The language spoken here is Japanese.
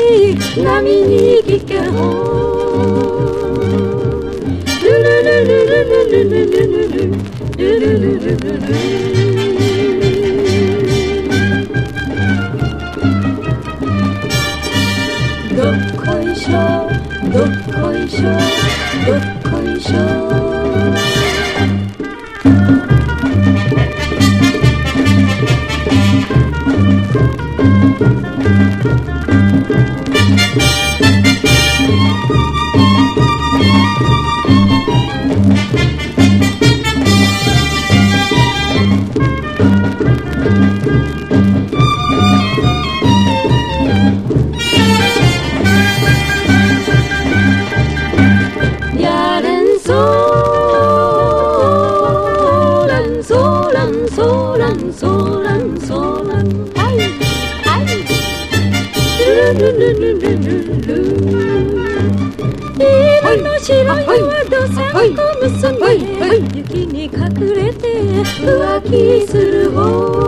波に聞けほルルルルルルルルルルルルルルルどっこいしょどっこいしょどっこいしょ今の白いはどさんと娘雪に隠れて浮気する方